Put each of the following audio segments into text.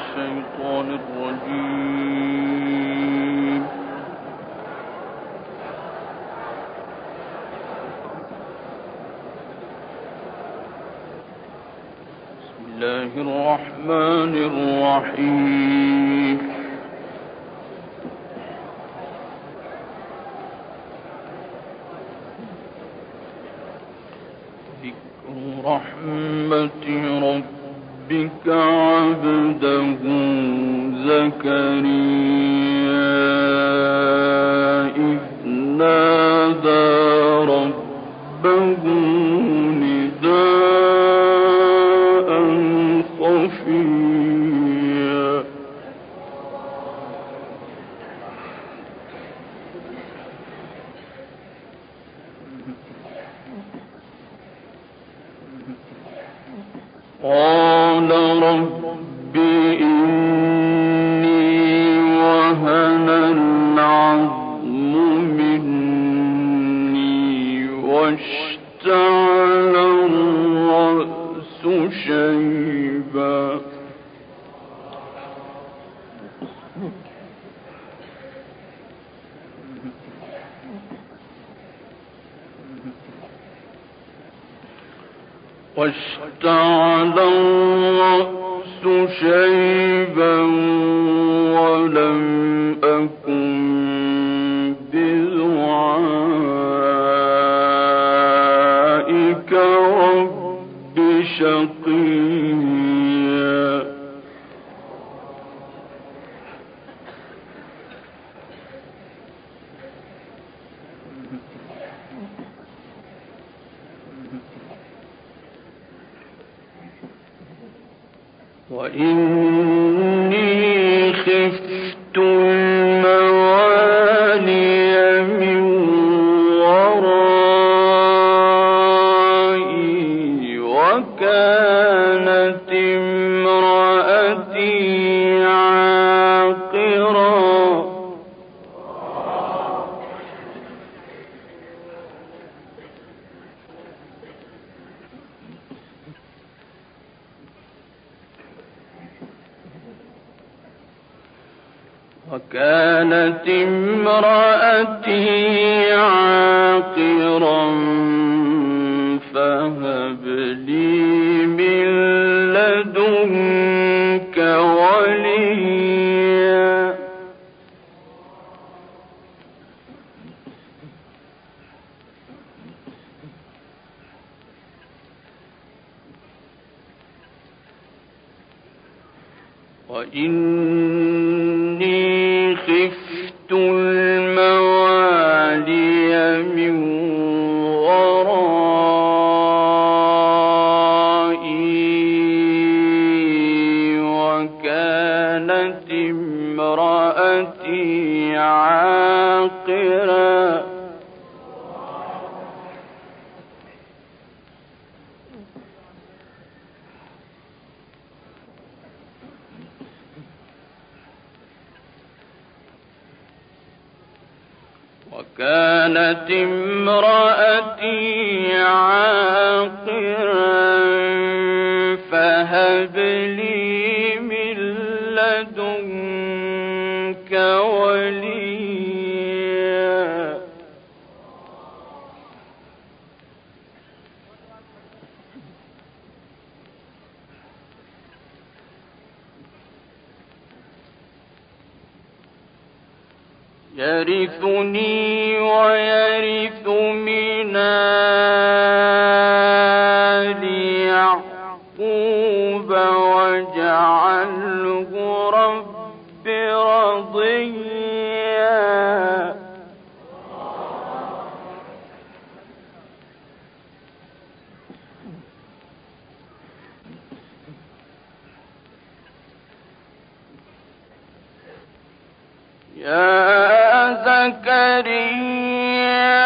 الشيطان الرجيم. بسم الله الرحمن الرحيم. ذكر رحمة ربك عبده زكريا إذ نادى ربه نداء خفيا قال رب إني وهن العظم مني واشتعل الرأس شيبا ولم أكن بدعائك رب شقيا وإني خفت الموالي من ورائي وكانت امرأتي عاقرا فهب لي من لدنك وليا وإني خفت الموالي من ورائي وكانت امرأتي عاقرا فهب لي من لدنك وليا يرثني ويرث من آل يعقوب واجعله رب رضيا يا زكريا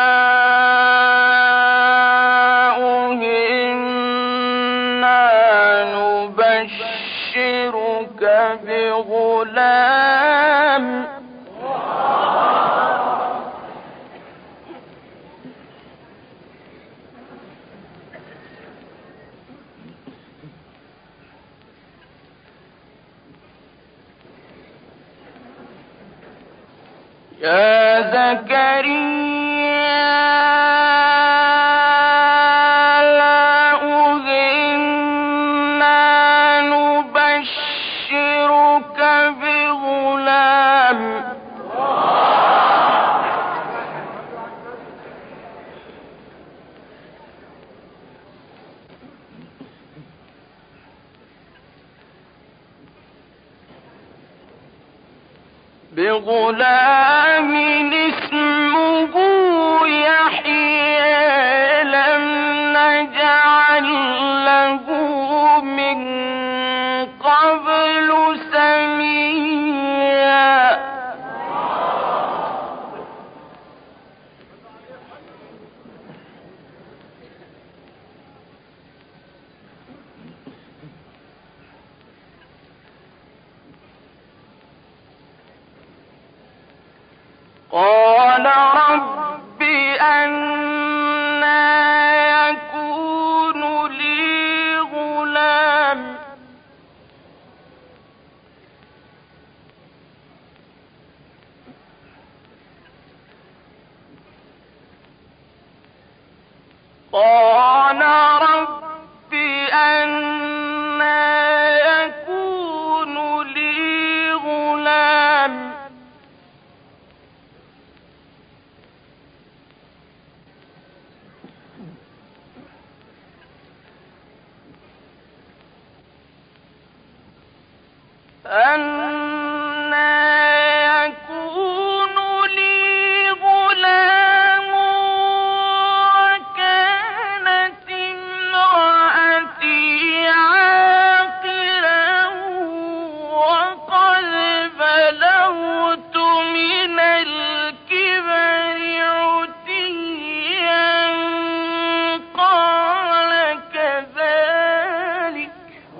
إنا نبشرك بغلام يا زكريا إنا نبشرك بغلام اسمه يحيى لم نجعل له من قبل سميا قال رب أنى يكون لي غلام قال رب أنى يكون لي غلام أنى يكون لي غلام وكانت امرأتي عاقرا وقد بلغت من الكبر عتيا قال كذلك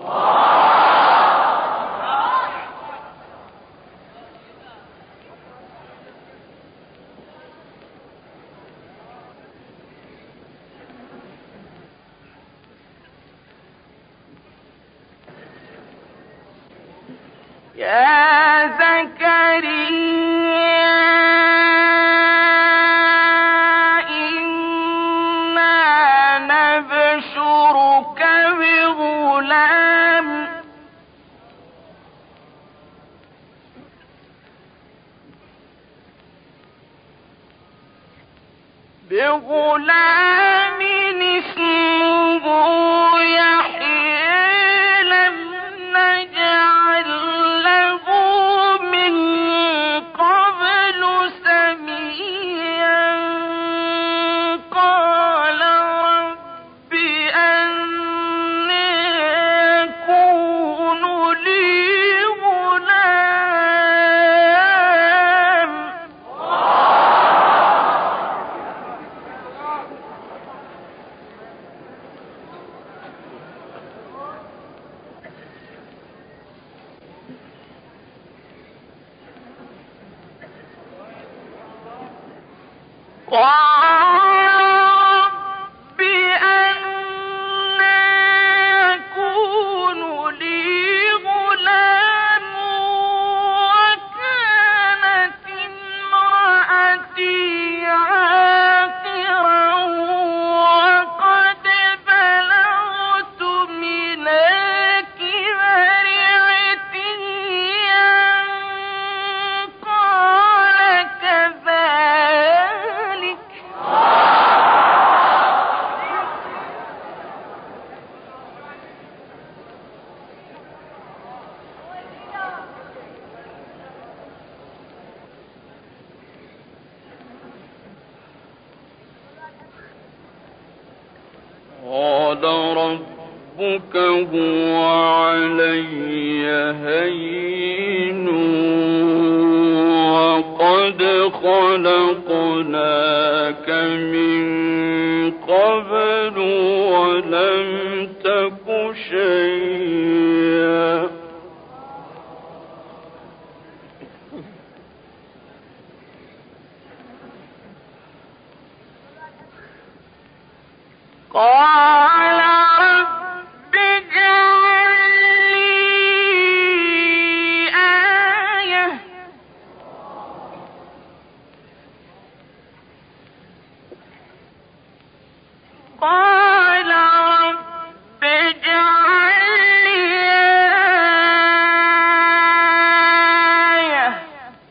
يا زكريا إنا نبشرك بغلام اسمه يحيى لم نجعل له من قبل سميا قال رب أنى يكون لي غلام رب أنى يكون لي غلام وكانت امرأتي عاقرا وقد بلغت من الكبر عتيا قال كذلك قال ربك هو علي هين وقد خلقناك من قبل ولم تك شيئا قال رب اجعل لي آية قال رب اجعل لي آية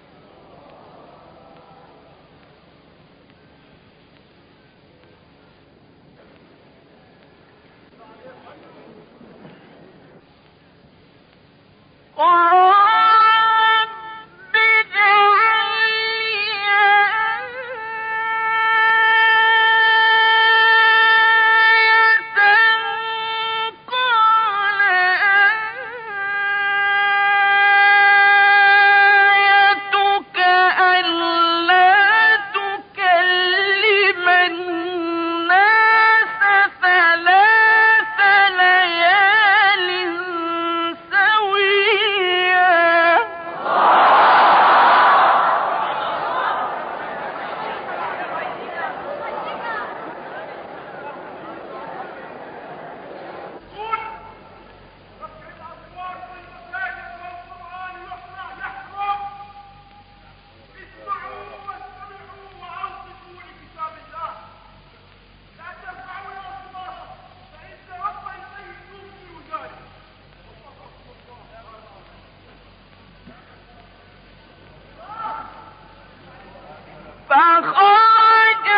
فخرج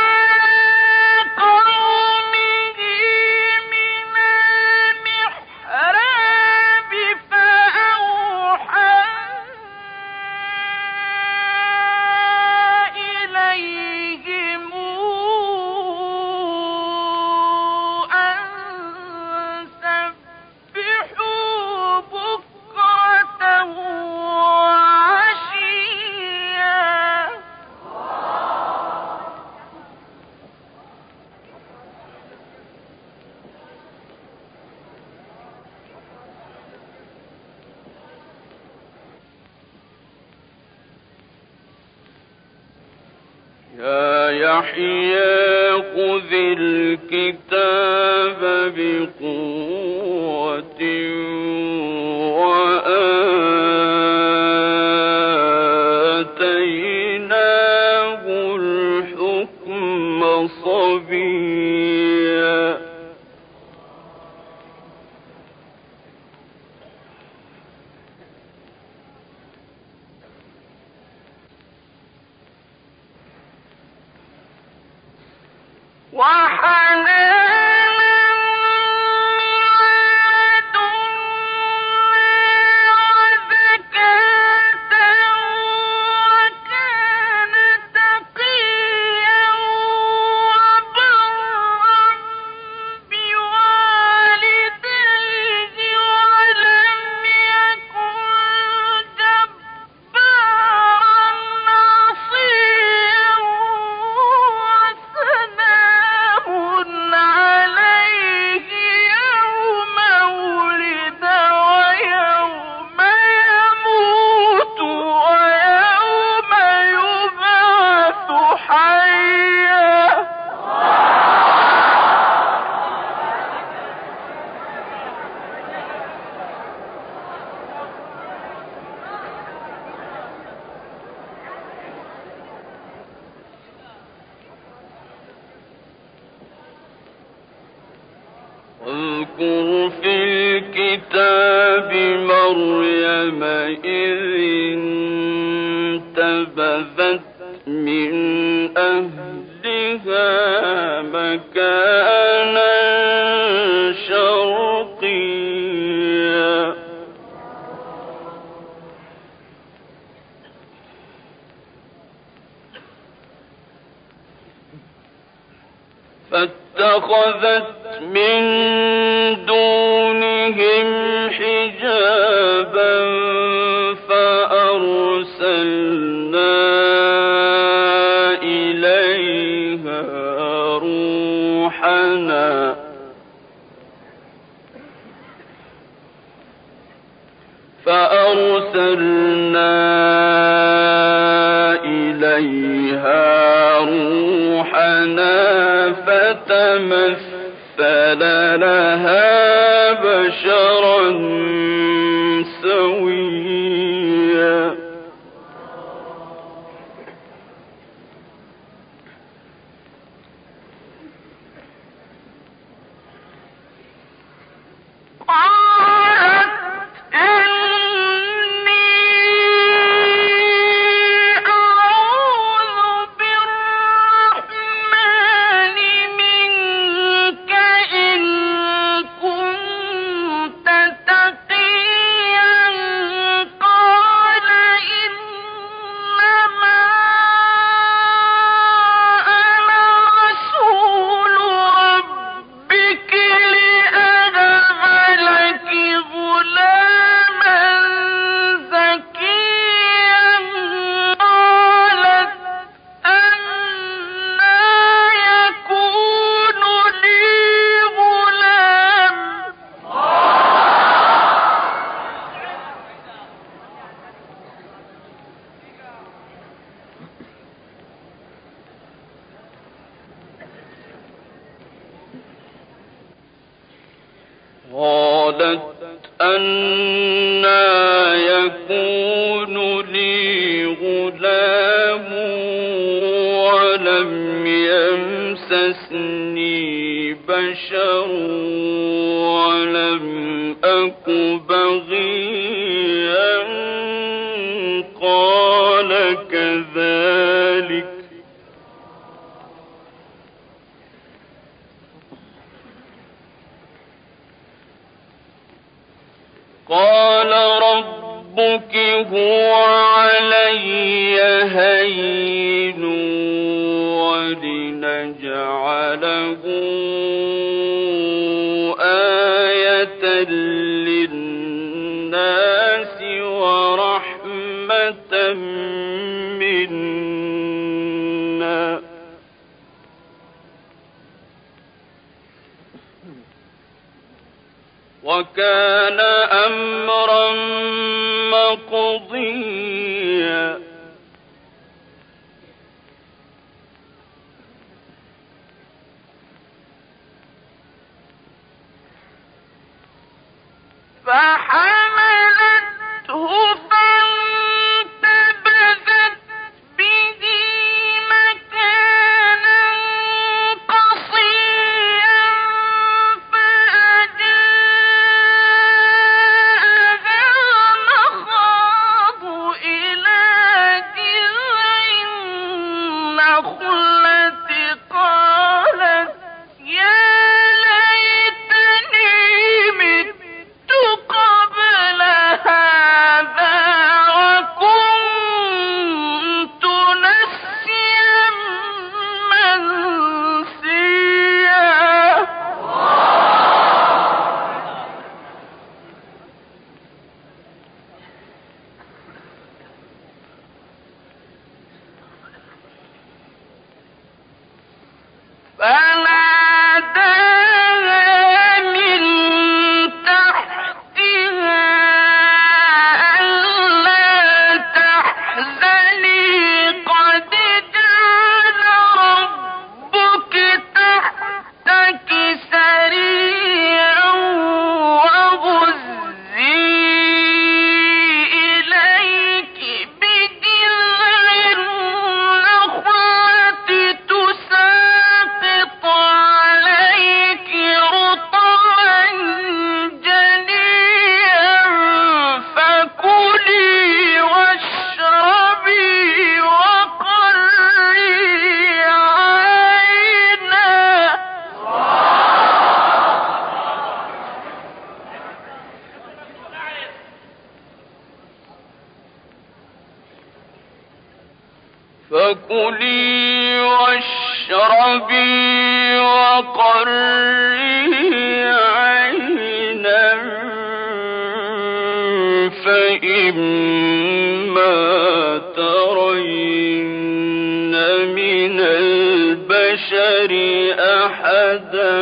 قومه من المحراب فأوحى إليهم أن سبحوا بكرة وعشيا يا يحيى خذ الكتاب بقوة وآتيناه الحكم صبيا واذكر في الكتاب مريم إذ انتبذت من أهلها مكانا شرقيا فاتخذت من دونهم حجابا فأرسلنا إليها روحنا فتمثل لها بشرا سويا قالت أنى يكون لي غلام ولم يمسسني بشر ولم أك بغيا قال كذلك قال ربك هو علي هين ولنجعله آية للناس ورحمة منا وكان أمرا مقضيا فحملته فانتبذت به مكانا قصيا فأجاءها المخاض إلى جذع النخلة قالت يا ليتني مت قبل هذا وكنت نسيا منسيا فناداها من تحتها ألا تحزني قد جعل ربك تحتك سريا وهزي إليك بجذع النخلة تساقط عليك رطبا جنيا فكلي واشربي وقري عينا فكلي واشربي وقري عينا فإما ترين من البشر أحدا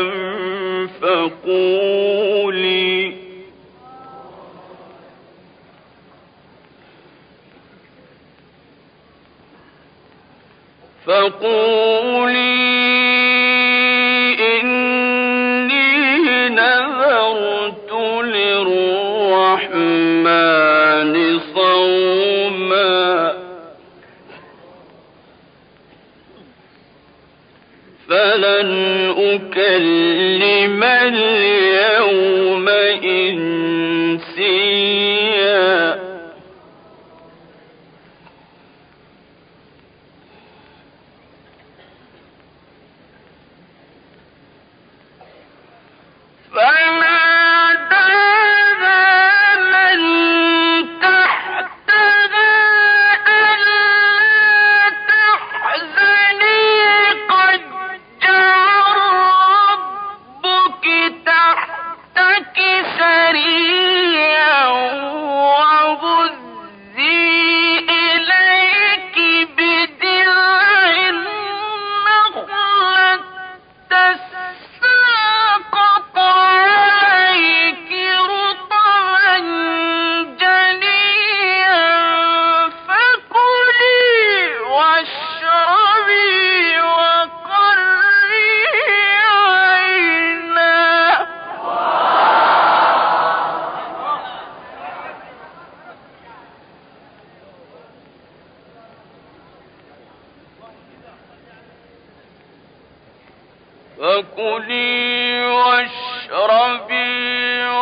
فقولي إني نذرت للرحمن صوما فلن أكلم اليوم إنسيا سريعا فكلي واشربي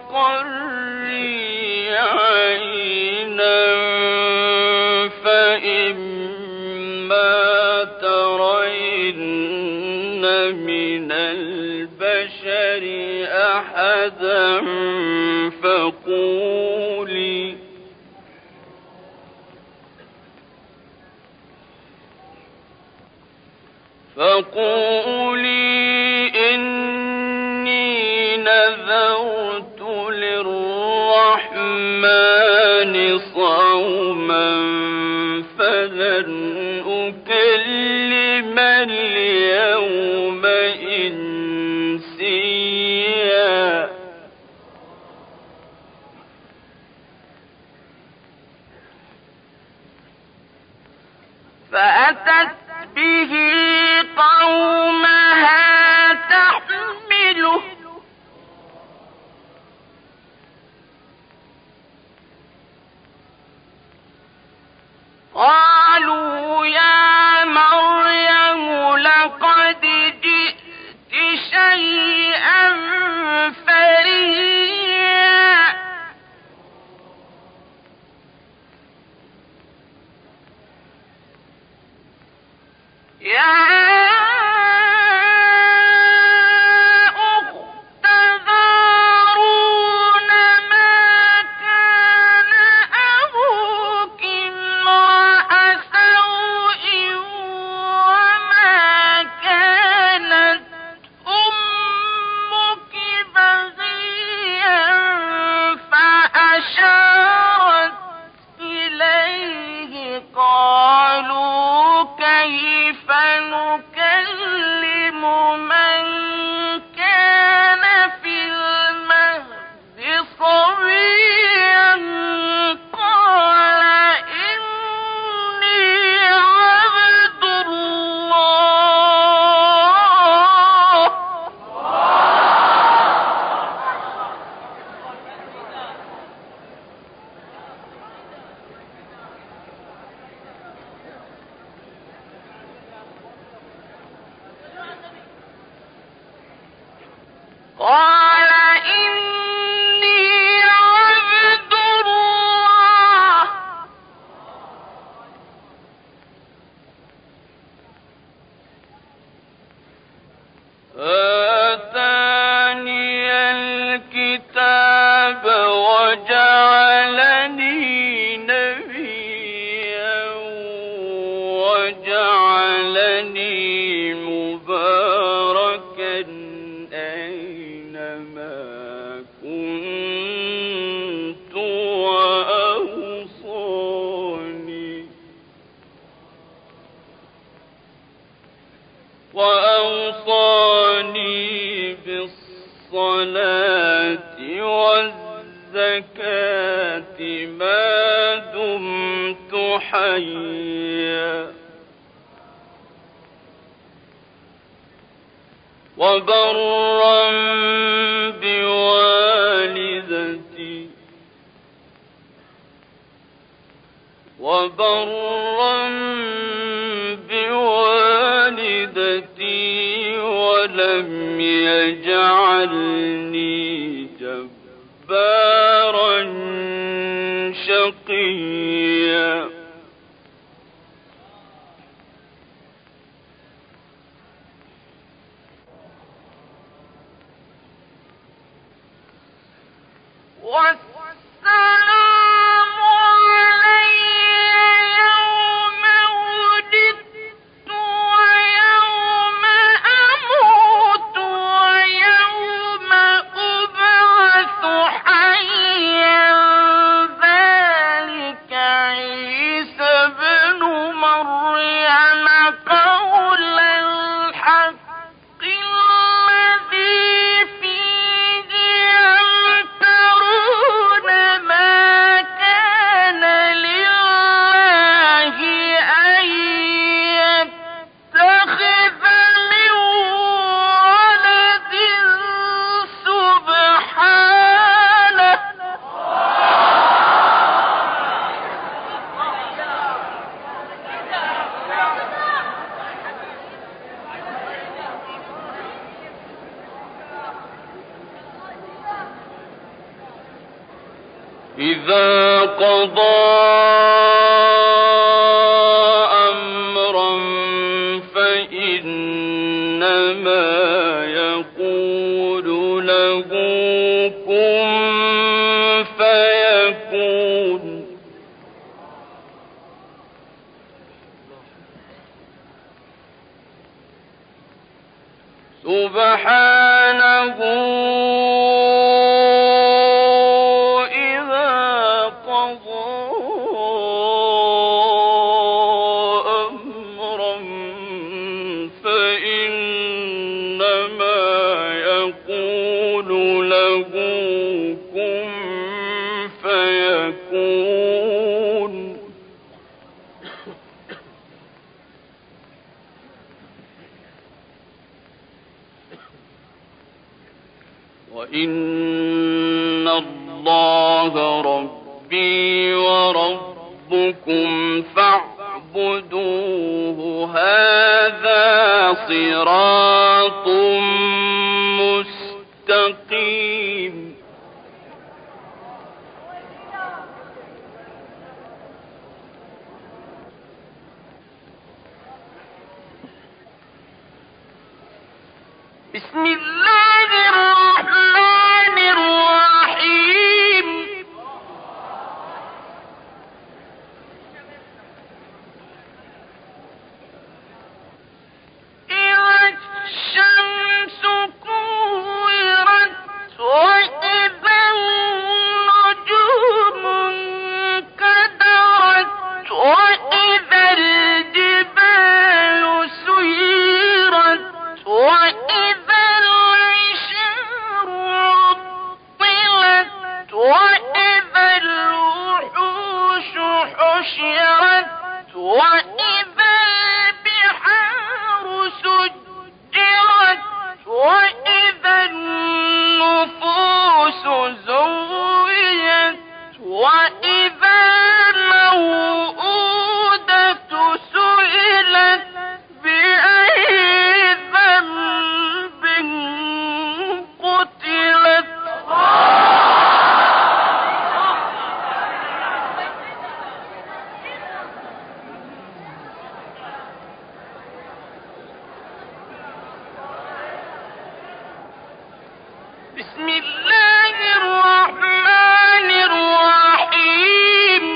وقري عينا فإما ترين من البشر أحدا فقولي إني نذرت للرحمن صوما فلن أكلم اليوم إنسيا فأتت به قومها تحمله قالوا يا مريم لقد جئت شيئا فريا يا آتاني الكتاب وجعلني نبيا وجعلني مباركا أينما كنت وأوصاني بالصلاة والزكاة ما دمت حيا وبرا بوالدتي ولم يجعلني جبارا شقيا ما إذا قضى أمرا فإنما يقول له كن فيكون. سبحانه إذا قضى أمرا فإنما يقول له كن فيكون. وإن الله ربي وربكم فاعبدوه هذا صراط مستقيم. بسم الله الرحمن الرحيم. إذا الشمس كورت وإذا النجوم انكدرت وإذا الجبال سيرت وإذا العشار عطلت وإذا الوحوش حشرت وإذا البحار سجرت وإذا النفوس زوجت وإذا الموءودة سئلت بأي ذنب قتلت. بسم الله الرحمن الرحيم.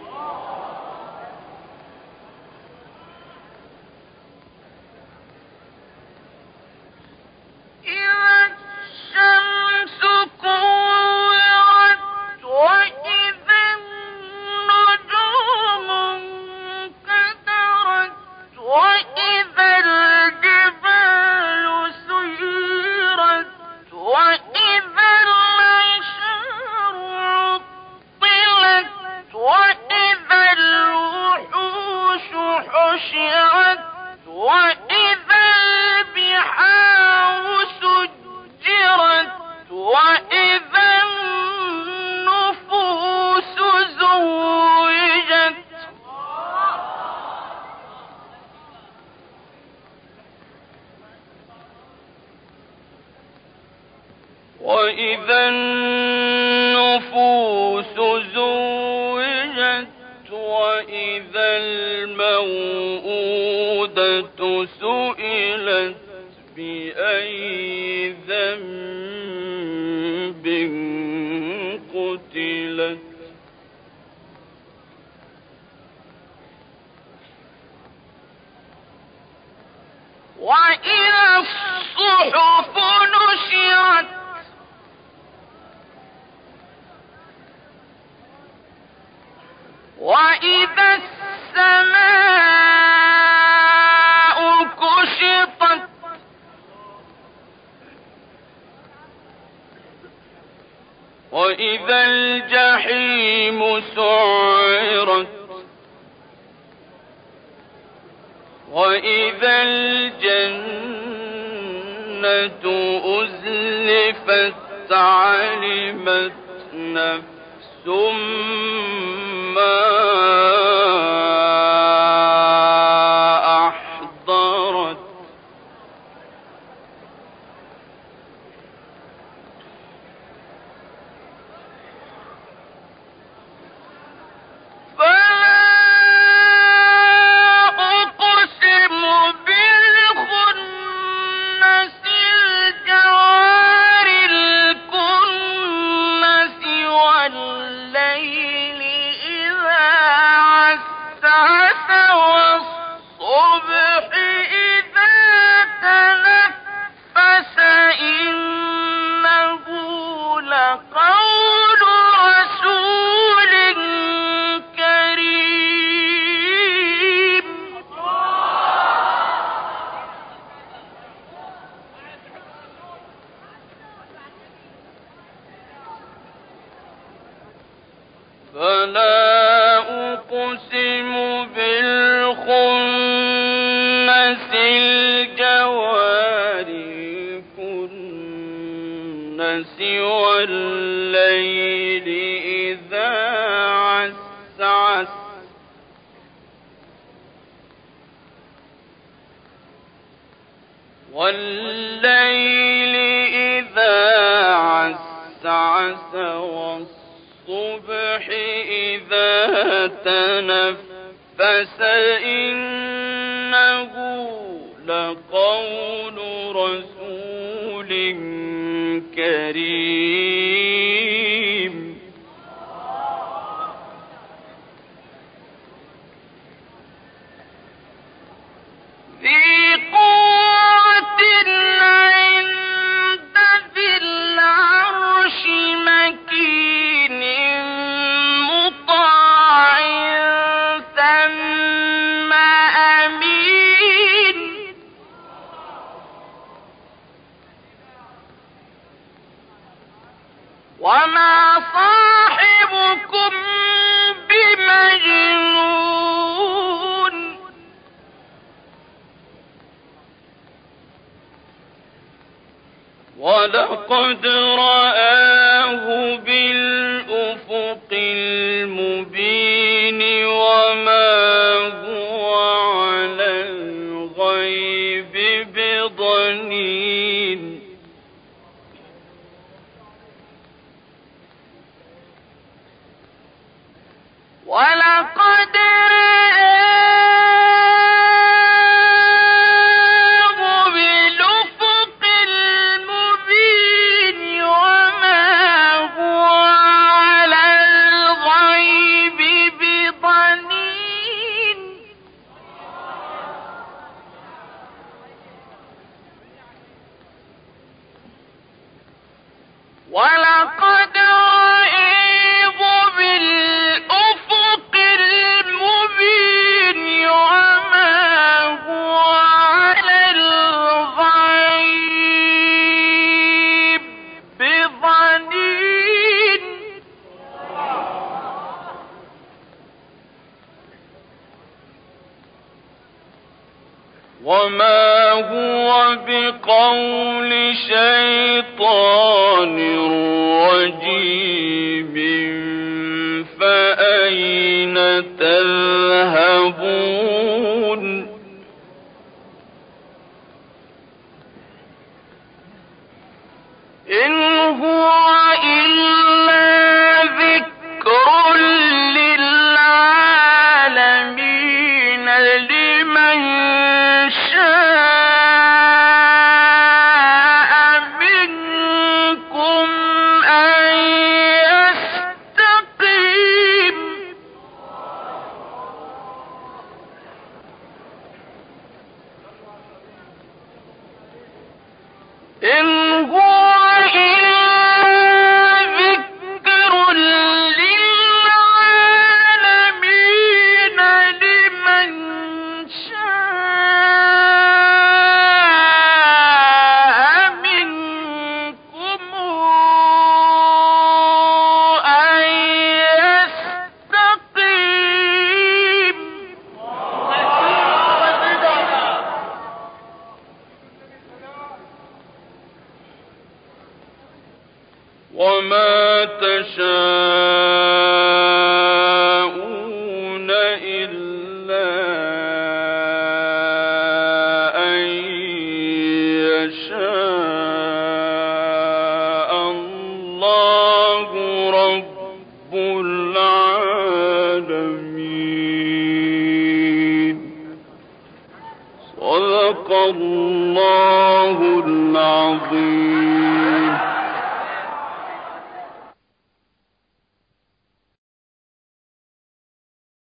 إذا الشمس كورت وإذا النجوم انكدرت وإذا الجبال سيرت وإذا العشار عطلت وإذا الوحوش حشرت وإذا البحار سجرت وإذا النفوس زوجت وإذا النفوس زوجت وإذا الموءودة سئلت بأي ذنب قتلت. وإذا الصحف نشرت وإذا السماء كشطت وإذا الجحيم سعرت وإذا الجنة أزلفت علمت نفس ما أحضرت. فلا أقسم بالخنس الجوار الكنس والليل إذا عسعس والليل إذا عسعس والصبح إذا تنفس إنه لقول رسول كريم ذي قوة عند ذي العرش مكين مطاع ثم أمين وما صاحبكم بمجنون ولقد رآه بالأفق المبين وما هو على الغيب بضنين ولقد رآه بالأفق المبين وما هو على الغيب بضنين ولقد رآه بالأفق المبين وما هو على الغيب بضنين وما هو بقول شيطان رجيم فأين تذهبون إن هو إلا ذكر للعالمين لمن شاء منكم أن يستقيم إن هو إلا ذكر للعالمين لمن شاء منكم أن يستقيم وما تشاءون إلا أن يشاء الله رب العالمين صدق الله العظيم.